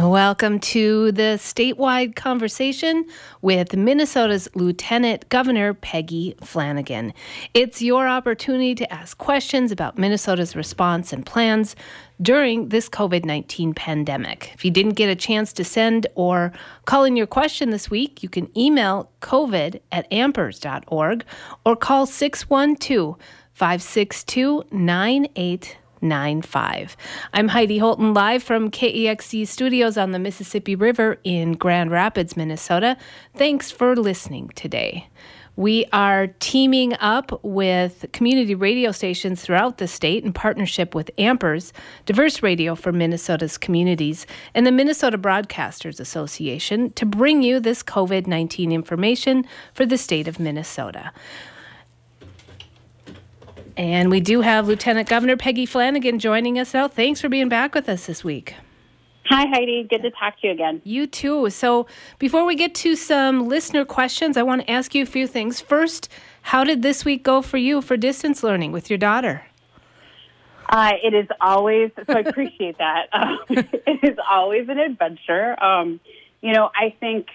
Welcome to the statewide conversation with Minnesota's Lieutenant Governor Peggy Flanagan. It's your opportunity to ask questions about Minnesota's response and plans during this COVID-19 pandemic. If you didn't get a chance to send or call in your question this week, you can email covid@ampers.org or call 612-562-9895. I'm Heidi Holton, live from KEXC Studios on the Mississippi River in Grand Rapids, Minnesota. Thanks for listening today. We are teaming up with community radio stations throughout the state in partnership with Ampers, diverse radio for Minnesota's communities, and the Minnesota Broadcasters Association to bring you this COVID-19 information for the state of Minnesota. And we do have Lieutenant Governor Peggy Flanagan joining us now. Thanks for being back with us this week. Hi, Heidi. Good to talk to you again. You too. So before we get to some listener questions, I want to ask you a few things. First, how did this week go for you for distance learning with your daughter? It is always, so I appreciate that. It is always an adventure. I think...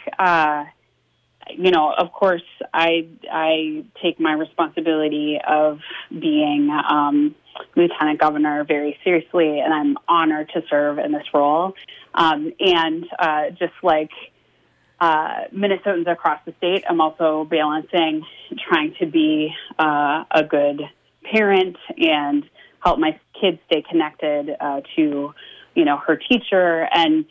of course, I take my responsibility of being Lieutenant Governor very seriously, and I'm honored to serve in this role. Just like Minnesotans across the state, I'm also balancing trying to be a good parent and help my kids stay connected to, her teacher. And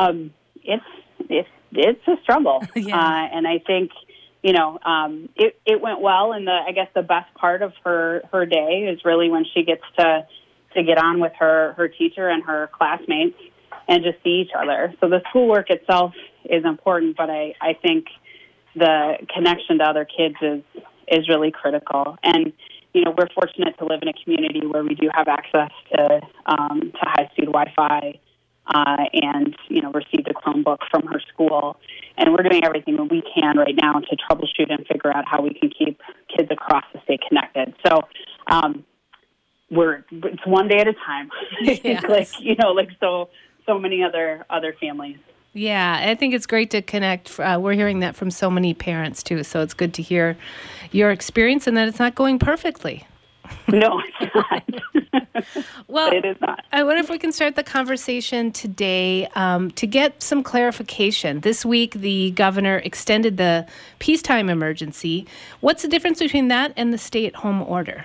it's a struggle. Yeah. And I think, it went well. And I guess the best part of her day is really when she gets to get on with her teacher and her classmates and just see each other. So the schoolwork itself is important, but I think the connection to other kids is really critical. And, we're fortunate to live in a community where we do have access to high-speed Wi-Fi. And received a Chromebook from her school. And we're doing everything that we can right now to troubleshoot and figure out how we can keep kids across the state connected. So it's one day at a time, Yes. like so many other families. Yeah, I think it's great to connect. We're hearing that from so many parents, too. So it's good to hear your experience and that it's not going perfectly. No, it's not. Well, it is not. I wonder if we can start the conversation today to get some clarification. This week, the governor extended the peacetime emergency. What's the difference between that and the stay-at-home order?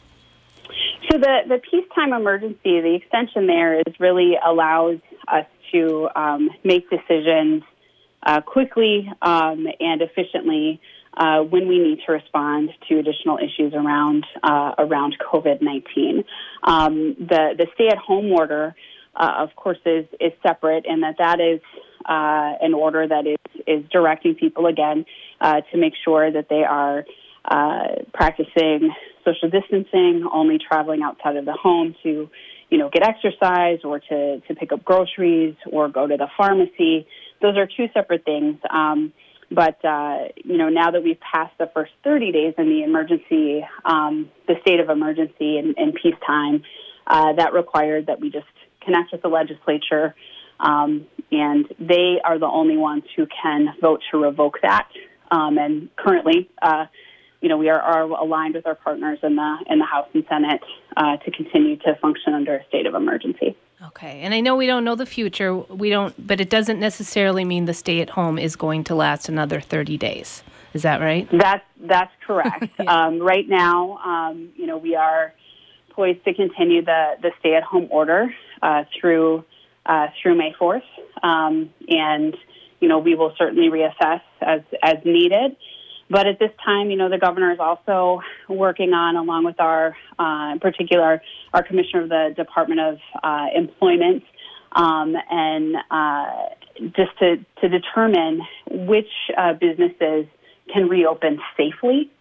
So the peacetime emergency, the extension there is really allows us to make decisions quickly and efficiently when we need to respond to additional issues around COVID-19. The stay-at-home order, of course, is separate, and that is an order that is directing people again to make sure that they are practicing social distancing, only traveling outside of the home to get exercise or to pick up groceries or go to the pharmacy. Those are two separate things. But now that we've passed the first 30 days in the emergency, the state of emergency and peacetime, that required that we just connect with the legislature, and they are the only ones who can vote to revoke that. And currently, we are aligned with our partners in the House and Senate to continue to function under a state of emergency. Okay, and I know we don't know the future. But it doesn't necessarily mean the stay-at-home is going to last another 30 days. Is that right? That's correct. Yeah. Right now, we are poised to continue the stay-at-home order through May 4th, and we will certainly reassess as needed. But at this time, the governor is also working on, along with in particular, our commissioner of the Department of Employment, and just to determine which businesses can reopen safely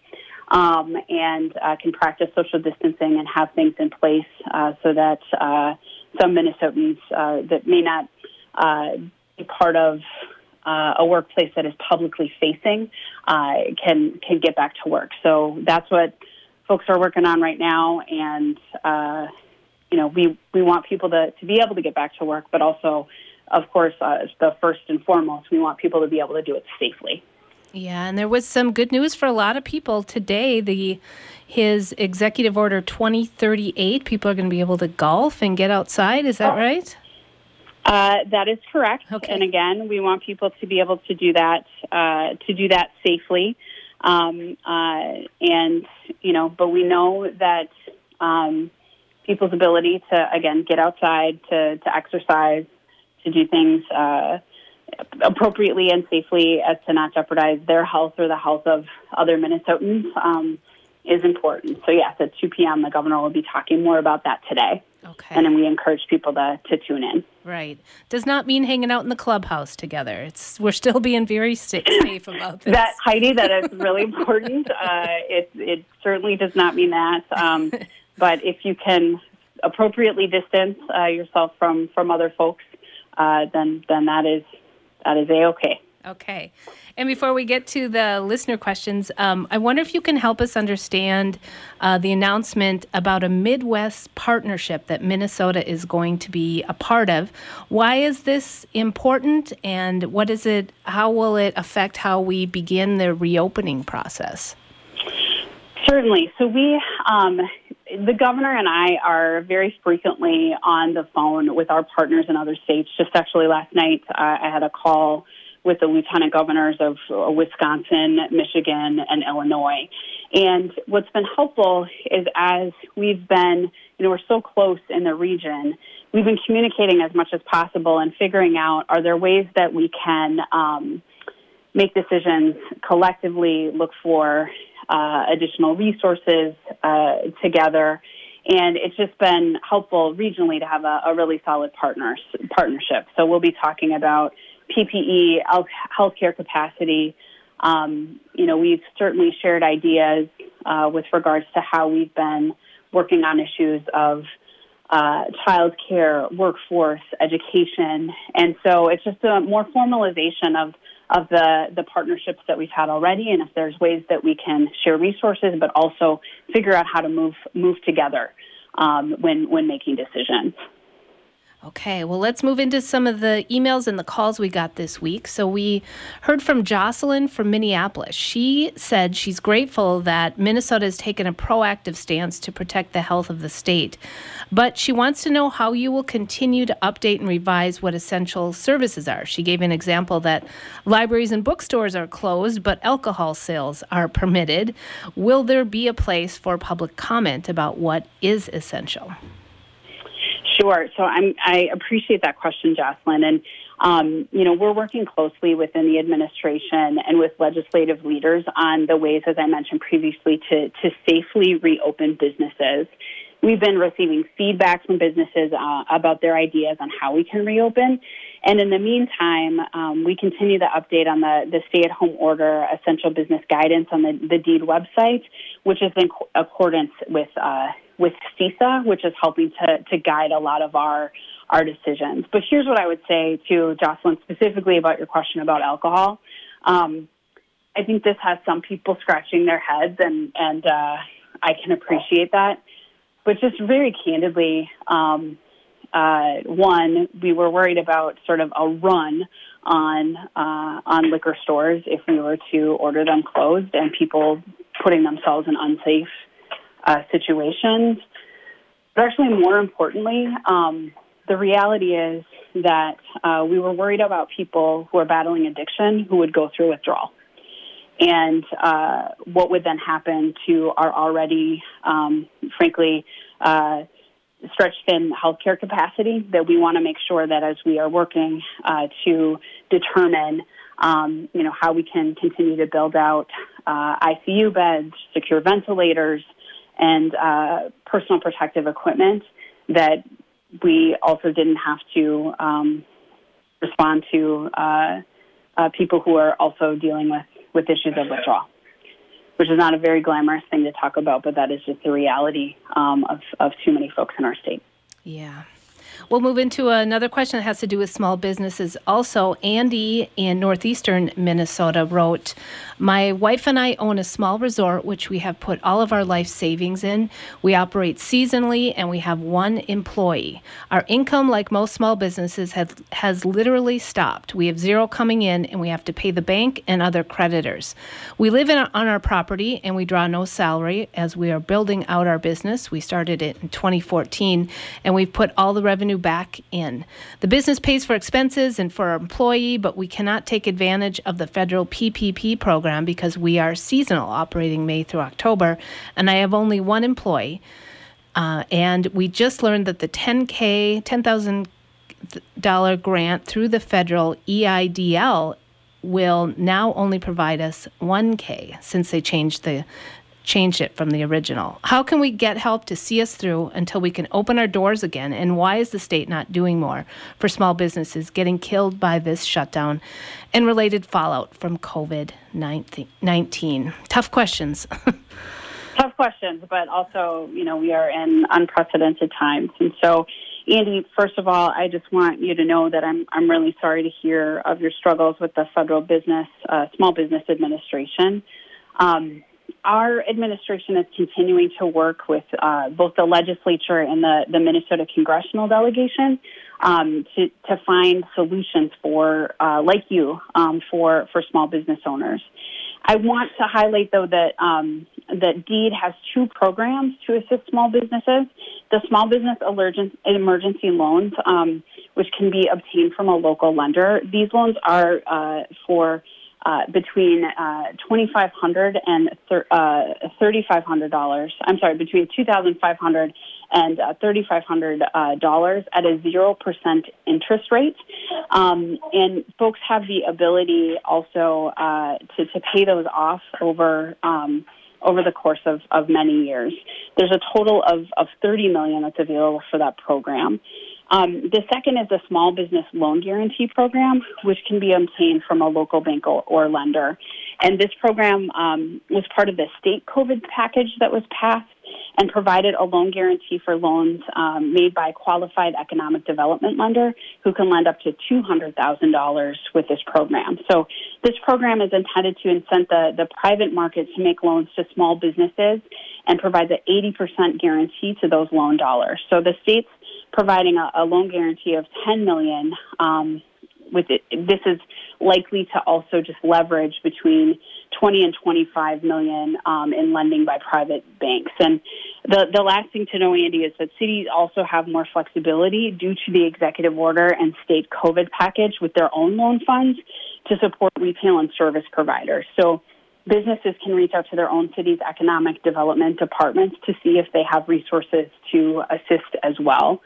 and can practice social distancing and have things in place so that some Minnesotans that may not be part of a workplace that is publicly facing can get back to work. So that's what folks are working on right now, and we want people to be able to get back to work, but also of course, the first and foremost, we want people to be able to do it safely. Yeah, and there was some good news for a lot of people today. His Executive Order 2038, people are going to be able to golf and get outside. Is that right? That is correct. Okay. And again, we want people to be able to do that safely. And, but we know that people's ability to, again, get outside, to exercise, to do things appropriately and safely as to not jeopardize their health or the health of other Minnesotans is important. So, yes, at 2 p.m., the governor will be talking more about that today. Okay. And then we encourage people to tune in. Right. Does not mean hanging out in the clubhouse together. We're still being very safe about this. That, Heidi, that is really important. It certainly does not mean that. But if you can appropriately distance yourself from other folks, then that is A-okay. Okay. And before we get to the listener questions, I wonder if you can help us understand the announcement about a Midwest partnership that Minnesota is going to be a part of. Why is this important, and how will it affect how we begin the reopening process? Certainly. So the governor and I are very frequently on the phone with our partners in other states. Just actually last night, I had a call with the lieutenant governors of Wisconsin, Michigan, and Illinois. And what's been helpful is as we've been, we're so close in the region, we've been communicating as much as possible and figuring out, are there ways that we can make decisions collectively, look for additional resources together. And it's just been helpful regionally to have a really solid partnership. So we'll be talking about PPE, healthcare capacity. We've certainly shared ideas with regards to how we've been working on issues of child care, workforce, education. And so it's just a more formalization of the partnerships that we've had already, and if there's ways that we can share resources, but also figure out how to move together when making decisions. Okay, well, let's move into some of the emails and the calls we got this week. So we heard from Jocelyn from Minneapolis. She said she's grateful that Minnesota has taken a proactive stance to protect the health of the state, but she wants to know how you will continue to update and revise what essential services are. She gave an example that libraries and bookstores are closed, but alcohol sales are permitted. Will there be a place for public comment about what is essential? Sure. So I appreciate that question, Jocelyn. And, we're working closely within the administration and with legislative leaders on the ways, as I mentioned previously, to safely reopen businesses. We've been receiving feedback from businesses about their ideas on how we can reopen. And in the meantime, we continue to update on the stay-at-home order essential business guidance on the DEED website, which is in accordance with CISA, which is helping to guide a lot of our decisions. But here's what I would say to Jocelyn specifically about your question about alcohol. I think this has some people scratching their heads, and I can appreciate that. But just very candidly, one, we were worried about sort of a run on liquor stores if we were to order them closed and people putting themselves in unsafe situations. But actually, more importantly, the reality is that we were worried about people who are battling addiction who would go through withdrawal. And what would then happen to our already, frankly, stretched thin healthcare capacity, that we want to make sure that as we are working to determine, how we can continue to build out ICU beds, secure ventilators, and personal protective equipment, that we also didn't have to respond to people who are also dealing with issues of withdrawal, which is not a very glamorous thing to talk about, but that is just the reality of too many folks in our state. Yeah. We'll move into another question that has to do with small businesses. Also, Andy in northeastern Minnesota wrote, my wife and I own a small resort, which we have put all of our life savings in. We operate seasonally, and we have one employee. Our income, like most small businesses, has literally stopped. We have zero coming in, and we have to pay the bank and other creditors. We live on our property, and we draw no salary as we are building out our business. We started it in 2014, and we've put all the revenue back in. The business pays for expenses and for our employee, but we cannot take advantage of the federal PPP program because we are seasonal, operating May through October, and I have only one employee. And we just learned that the $10,000 grant through the federal EIDL will now only provide us $1,000 since they changed it from the original. How can we get help to see us through until we can open our doors again? And why is the state not doing more for small businesses getting killed by this shutdown and related fallout from COVID-19? Tough questions. Tough questions, but also, we are in unprecedented times. And so, Andy, first of all, I just want you to know that I'm really sorry to hear of your struggles with the federal Small Business Administration. Our administration is continuing to work with both the legislature and the Minnesota congressional delegation to find solutions for small business owners. I want to highlight, though, that DEED has two programs to assist small businesses. The Small Business Emergency Loans, which can be obtained from a local lender. These loans are for between $2,500 and $3,500. I'm sorry, between $2,500 and $3,500 at a 0% interest rate, and folks have the ability also to pay those off over the course of many years. There's a total of $30 million that's available for that program. The second is the Small Business Loan Guarantee Program, which can be obtained from a local bank or lender. And this program was part of the state COVID package that was passed and provided a loan guarantee for loans made by a qualified economic development lender who can lend up to $200,000 with this program. So this program is intended to incent the private market to make loans to small businesses and provide the 80% guarantee to those loan dollars. So the state's providing a loan guarantee of $10 million. This is likely to also just leverage between $20 and $25 million in lending by private banks. And the last thing to know, Andy, is that cities also have more flexibility due to the executive order and state COVID package with their own loan funds to support retail and service providers. So businesses can reach out to their own city's economic development departments to see if they have resources to assist as well.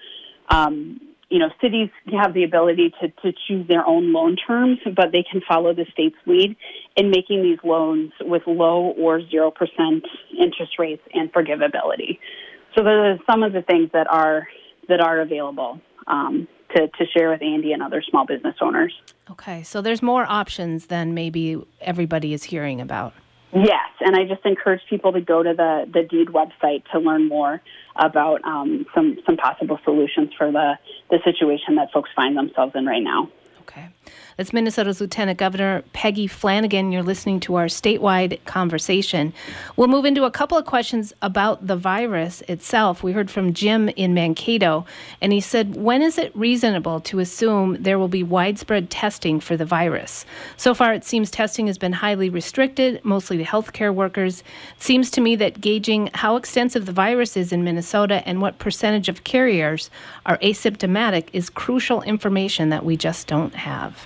Cities have the ability to choose their own loan terms, but they can follow the state's lead in making these loans with low or 0% interest rates and forgivability. So those are some of the things that are available to share with Andy and other small business owners. Okay, so there's more options than maybe everybody is hearing about. Yes, and I just encourage people to go to the DEED website to learn more about some possible solutions for the situation that folks find themselves in right now. Okay. That's Minnesota's Lieutenant Governor Peggy Flanagan. You're listening to our statewide conversation. We'll move into a couple of questions about the virus itself. We heard from Jim in Mankato, and he said, when is it reasonable to assume there will be widespread testing for the virus? So far, it seems testing has been highly restricted, mostly to healthcare workers. It seems to me that gauging how extensive the virus is in Minnesota and what percentage of carriers are asymptomatic is crucial information that we just don't have.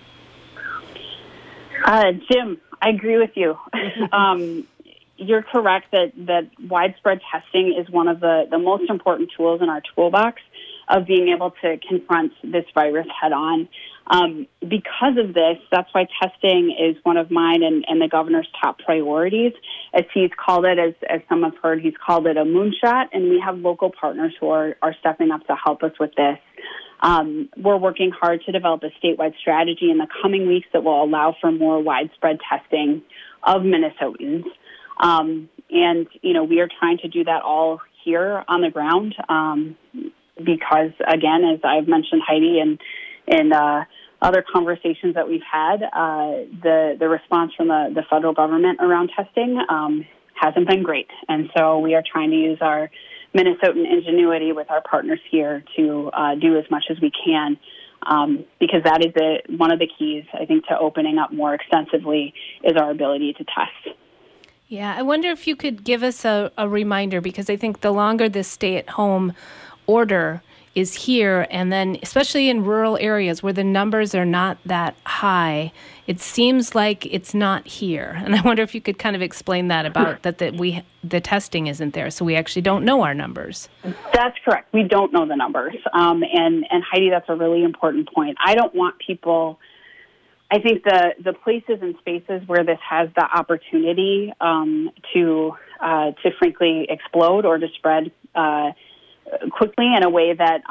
Jim, I agree with you. You're correct that widespread testing is one of the most important tools in our toolbox of being able to confront this virus head on. Because of this, that's why testing is one of mine and the governor's top priorities. As he's called it, as some have heard, he's called it a moonshot, and we have local partners who are stepping up to help us with this. We're working hard to develop a statewide strategy in the coming weeks that will allow for more widespread testing of Minnesotans. And, we are trying to do that all here on the ground. because, again, as I've mentioned, Heidi, and other conversations that we've had, the response from the federal government around testing hasn't been great. And so we are trying to use our Minnesotan ingenuity with our partners here to do as much as we can, because that is one of the keys, I think, to opening up more extensively is our ability to test. Yeah, I wonder if you could give us a reminder, because I think the longer this stay-at-home order is here, and then especially in rural areas where the numbers are not that high, it seems like it's not here. And I wonder if you could kind of explain that about that the testing isn't there, so we actually don't know our numbers. That's correct. We don't know the numbers. And Heidi, that's a really important point. I don't want people... I think the places and spaces where this has the opportunity to frankly explode or to spread quickly in a way that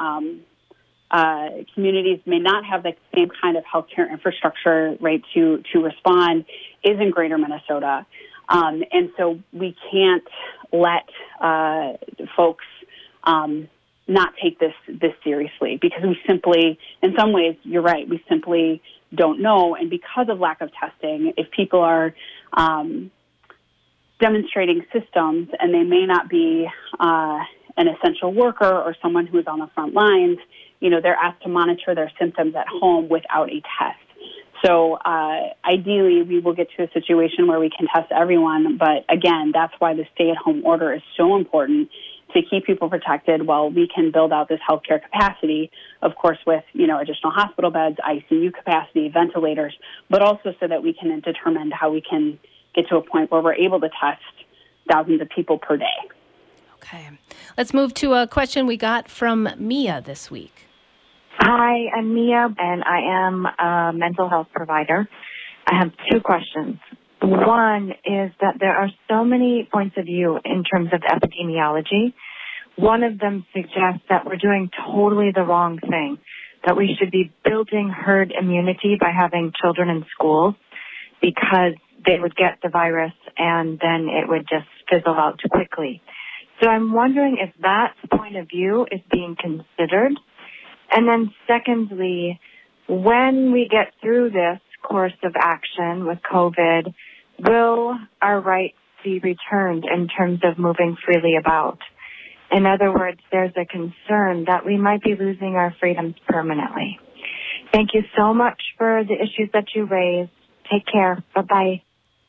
communities may not have the same kind of healthcare infrastructure, right, to respond, is in Greater Minnesota, and so we can't let folks not take this seriously, because we simply, in some ways, you're right, we simply don't know. And because of lack of testing, if people are demonstrating systems and they may not be an essential worker or someone who is on the front lines, they're asked to monitor their symptoms at home without a test. So ideally, we will get to a situation where we can test everyone. But again, that's why the stay-at-home order is so important, to keep people protected while we can build out this healthcare capacity, of course, with, additional hospital beds, ICU capacity, ventilators, but also so that we can determine how we can get to a point where we're able to test thousands of people per day. Okay. Let's move to a question we got from Mia this week. Hi, I'm Mia, and I am a mental health provider. I have two questions. One is that there are so many points of view in terms of epidemiology. One of them suggests that we're doing totally the wrong thing, that we should be building herd immunity by having children in schools, because they would get the virus and then it would just fizzle out quickly. So I'm wondering if that point of view is being considered. And then secondly, when we get through this course of action with COVID, will our rights be returned in terms of moving freely about? In other words, there's a concern that we might be losing our freedoms permanently. Thank you so much for the issues that you raised. Take care. Bye-bye.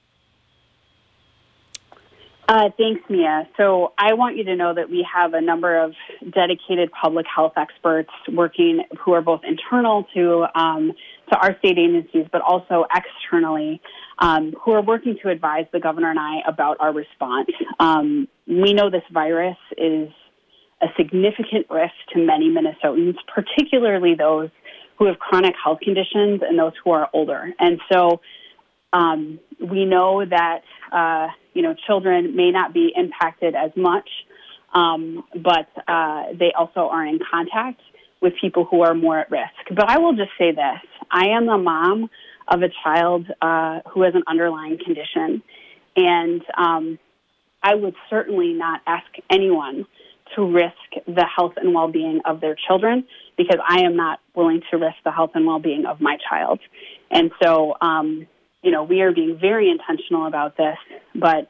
Thanks, Mia. So I want you to know that we have a number of dedicated public health experts working, who are both internal to our state agencies, but also externally, who are working to advise the governor and I about our response. We know this virus is a significant risk to many Minnesotans, particularly those who have chronic health conditions and those who are older. And so we know that children may not be impacted as much, but they also are in contact with people who are more at risk. But I will just say this. I am the mom of a child who has an underlying condition, and I would certainly not ask anyone to risk the health and well-being of their children, because I am not willing to risk the health and well-being of my child. And so, we are being very intentional about this, but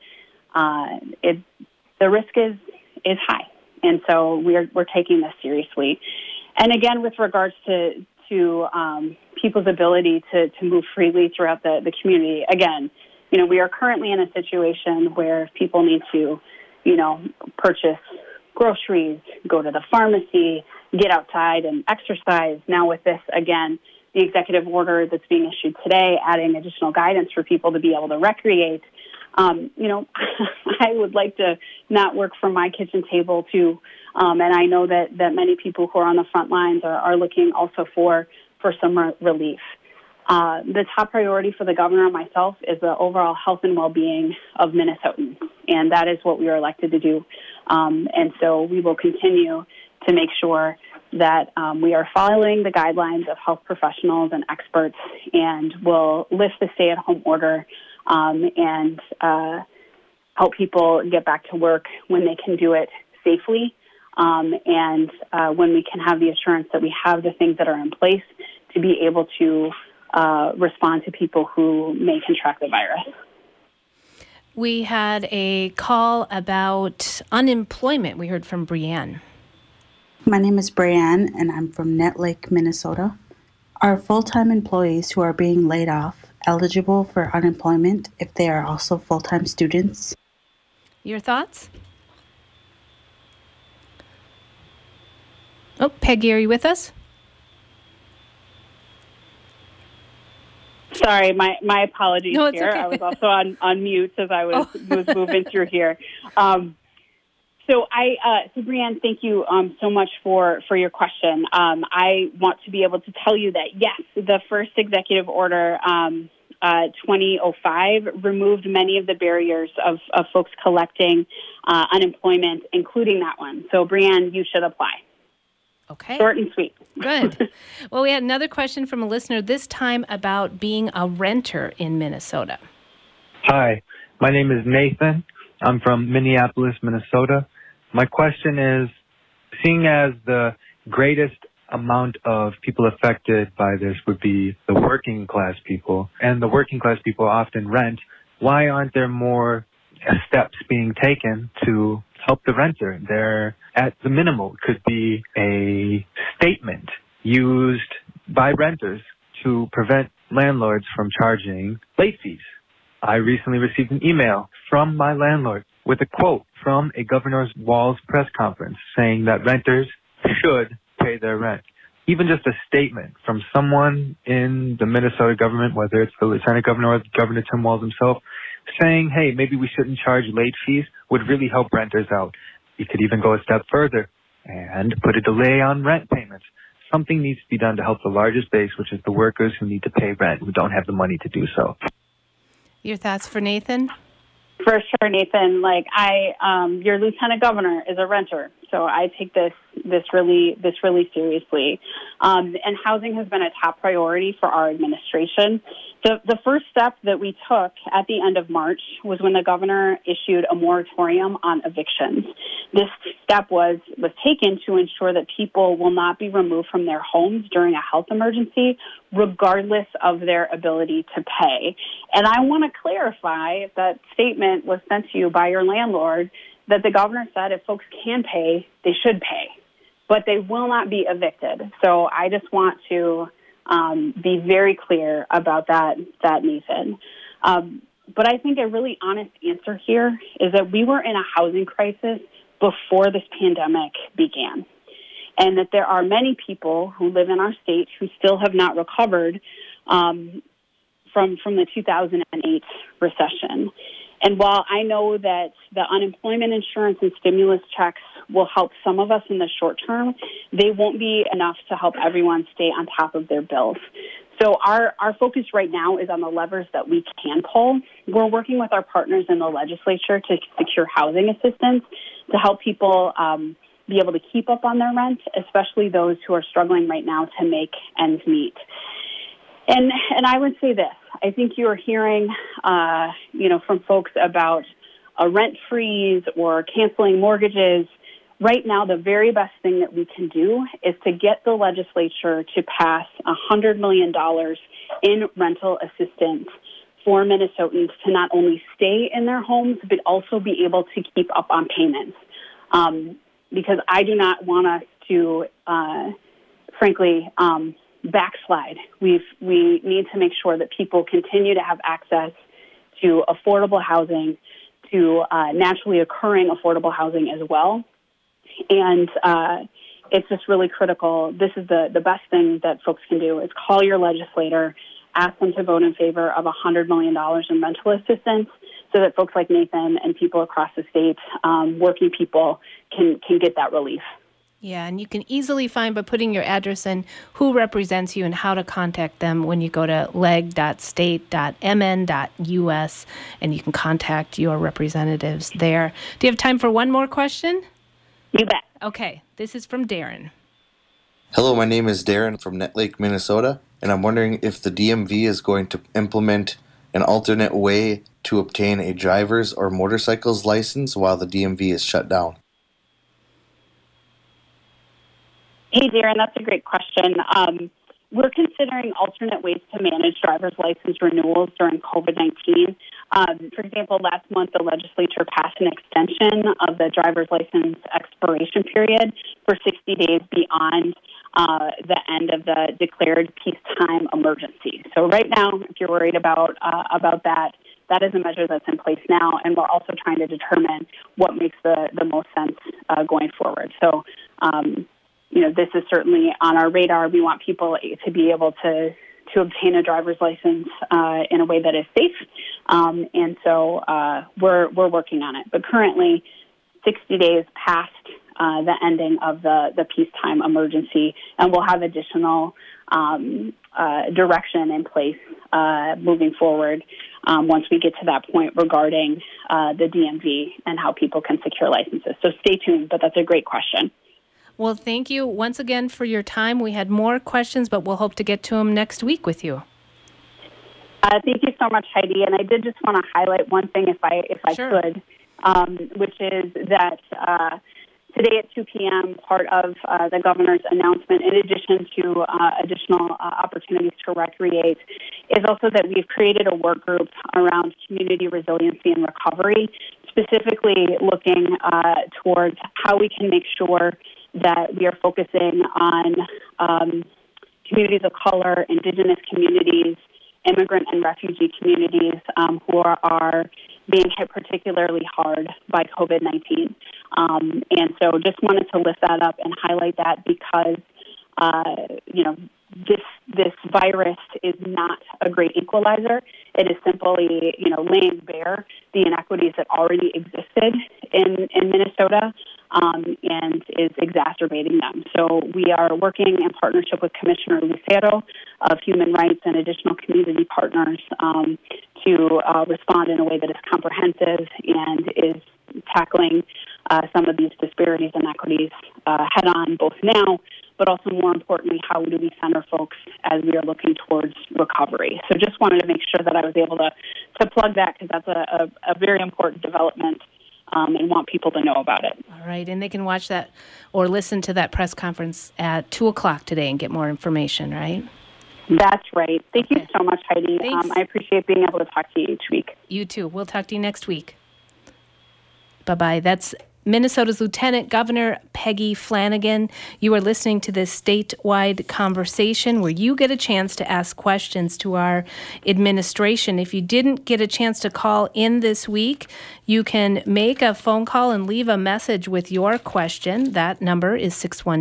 the risk is high, and so we're taking this seriously. And again, with regards to people's ability to move freely throughout the community, again, we are currently in a situation where people need to, purchase groceries, go to the pharmacy, get outside and exercise. Now with this, again, the executive order that's being issued today, adding additional guidance for people to be able to recreate. I would like to not work from my kitchen table too. And I know that many people who are on the front lines are looking also for some relief. The top priority for the governor and myself is the overall health and well-being of Minnesotans, and that is what we are elected to do. And so we will continue to make sure that we are following the guidelines of health professionals and experts, and will lift the stay-at-home order and help people get back to work when they can do it safely, and when we can have the assurance that we have the things that are in place to be able to respond to people who may contract the virus. We had a call about unemployment. We heard from Brianne. My name is Brianne, and I'm from Nett Lake, Minnesota. Are full-time employees who are being laid off eligible for unemployment if they are also full-time students? Your thoughts? Oh, Peggy, are you with us? Sorry, my apologies No, it's here. okay. I was also on mute as I was moving through here. So Brianne, thank you so much for your question. I want to be able to tell you that, yes, the first executive order, 2005, removed many of the barriers of folks collecting unemployment, including that one. So, Brianne, you should apply. Okay. Short and sweet. Good. Well, we had another question from a listener, this time about being a renter in Minnesota. Hi, my name is Nathan. I'm from Minneapolis, Minnesota. My question is, seeing as the greatest amount of people affected by this would be the working class people, and the working class people often rent, why aren't there more steps being taken to help the renter? There, at the minimal, could be a statement used by renters to prevent landlords from charging late fees. I recently received an email from my landlord with a quote from a Governor's Walls press conference saying that renters should pay their rent. Even just a statement from someone in the Minnesota government, whether it's the Lieutenant Governor or Governor Tim Walz himself, saying, hey, maybe we shouldn't charge late fees, would really help renters out. You could even go a step further and put a delay on rent payments. Something needs to be done to help the largest base, which is the workers who need to pay rent, who don't have the money to do so. Your thoughts for Nathan? For sure, Nathan. Your lieutenant governor is a renter, so I take this really seriously. And housing has been a top priority for our administration. The first step that we took at the end of March was when the governor issued a moratorium on evictions. This step was taken to ensure that people will not be removed from their homes during a health emergency, regardless of their ability to pay. And I want to clarify, if that statement was sent to you by your landlord, that the governor said if folks can pay, they should pay, but they will not be evicted. So I just want to be very clear about that, Nathan. But I think a really honest answer here is that we were in a housing crisis before this pandemic began, and that there are many people who live in our state who still have not recovered from the 2008 recession. And while I know that the unemployment insurance and stimulus checks will help some of us in the short term, they won't be enough to help everyone stay on top of their bills. So our focus right now is on the levers that we can pull. We're working with our partners in the legislature to secure housing assistance to help people be able to keep up on their rent, especially those who are struggling right now to make ends meet. And I would say this. I think you are hearing, from folks about a rent freeze or canceling mortgages. Right now, the very best thing that we can do is to get the legislature to pass $100 million in rental assistance for Minnesotans to not only stay in their homes, but also be able to keep up on payments. Because I do not want us to, backslide. We need to make sure that people continue to have access to affordable housing, to naturally occurring affordable housing as well. And it's just really critical. This is the best thing that folks can do is call your legislator, ask them to vote in favor of $100 million in rental assistance so that folks like Nathan and people across the state, working people, can get that relief. Yeah, and you can easily find by putting your address in who represents you and how to contact them when you go to leg.state.mn.us, and you can contact your representatives there. Do you have time for one more question? You bet. Okay, this is from Darren. Hello, my name is Darren from Nett Lake, Minnesota, and I'm wondering if the DMV is going to implement an alternate way to obtain a driver's or motorcycle's license while the DMV is shut down. Hey, Darren, that's a great question. We're considering alternate ways to manage driver's license renewals during COVID-19. For example, last month, the legislature passed an extension of the driver's license expiration period for 60 days beyond the end of the declared peacetime emergency. So right now, if you're worried about that, that is a measure that's in place now, and we're also trying to determine what makes the most sense going forward. So, this is certainly on our radar. We want people to be able to obtain a driver's license in a way that is safe, and so we're working on it. But currently, 60 days past the ending of the peacetime emergency, and we'll have additional direction in place moving forward once we get to that point regarding the DMV and how people can secure licenses. So stay tuned, but that's a great question. Well, thank you once again for your time. We had more questions, but we'll hope to get to them next week with you. Thank you so much, Heidi. And I did just want to highlight one thing, if I Sure. could, which is that today at 2 p.m., part of the governor's announcement, in addition to additional opportunities to recreate, is also that we've created a work group around community resiliency and recovery, specifically looking towards how we can make sure that we are focusing on communities of color, indigenous communities, immigrant and refugee communities who are being hit particularly hard by COVID-19. And so just wanted to lift that up and highlight that because, this virus is not a great equalizer. It is simply, laying bare the inequities that already existed in Minnesota and is exacerbating them. So we are working in partnership with Commissioner Lucero of Human Rights and additional community partners to respond in a way that is comprehensive and is tackling some of these disparities and inequities head on, both now, but also more importantly, how do we center folks as we are looking towards recovery. So just wanted to make sure that I was able to plug that because that's a very important development and want people to know about it. All right, and they can watch that or listen to that press conference at 2 o'clock today and get more information, right? That's right. Thank you so much, Heidi. Thanks. I appreciate being able to talk to you each week. You too. We'll talk to you next week. Bye-bye. That's Minnesota's Lieutenant Governor Peggy Flanagan. You are listening to this statewide conversation where you get a chance to ask questions to our administration. If you didn't get a chance to call in this week, you can make a phone call and leave a message with your question. That number is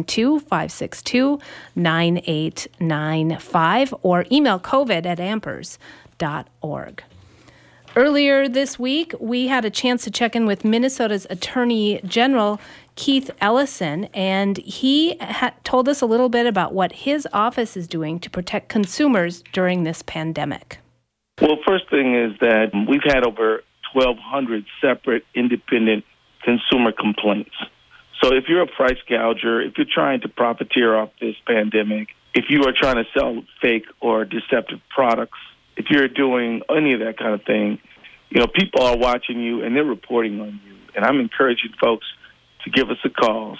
612-562-9895 or email covid@ampers.org. Earlier this week, we had a chance to check in with Minnesota's Attorney General, Keith Ellison, and he told us a little bit about what his office is doing to protect consumers during this pandemic. Well, first thing is that we've had over 1,200 separate independent consumer complaints. So if you're a price gouger, if you're trying to profiteer off this pandemic, if you are trying to sell fake or deceptive products, if you're doing any of that kind of thing, people are watching you and they're reporting on you. And I'm encouraging folks to give us a call,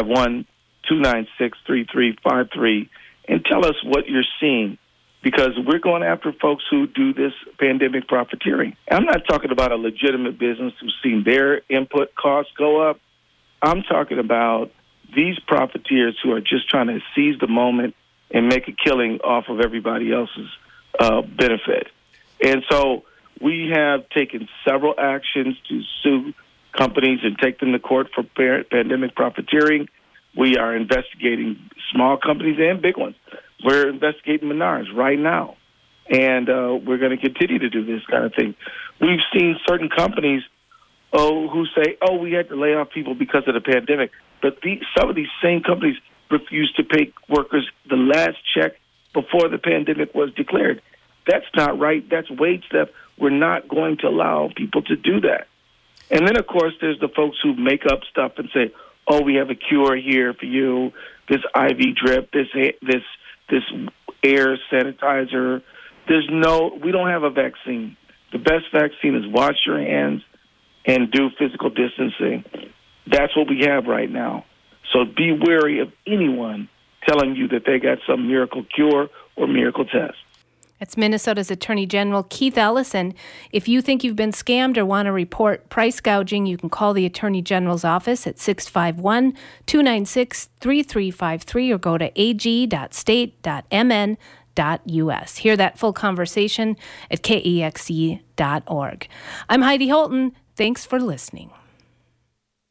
651-296-3353, and tell us what you're seeing, because we're going after folks who do this pandemic profiteering. I'm not talking about a legitimate business who's seen their input costs go up. I'm talking about these profiteers who are just trying to seize the moment and make a killing off of everybody else's benefit. And so we have taken several actions to sue companies and take them to court for pandemic profiteering. We are investigating small companies and big ones. We're investigating Menards right now. And we're going to continue to do this kind of thing. We've seen certain companies who say, we had to lay off people because of the pandemic. But some of these same companies refuse to pay workers the last check before the pandemic was declared. That's not right. That's wage theft. We're not going to allow people to do that. And then, of course, there's the folks who make up stuff and say, we have a cure here for you, this IV drip, this air sanitizer. We don't have a vaccine. The best vaccine is wash your hands and do physical distancing. That's what we have right now. So be wary of anyone telling you that they got some miracle cure or miracle test. It's Minnesota's Attorney General Keith Ellison. If you think you've been scammed or want to report price gouging, you can call the Attorney General's office at 651-296-3353 or go to ag.state.mn.us. Hear that full conversation at kexe.org. I'm Heidi Holton. Thanks for listening.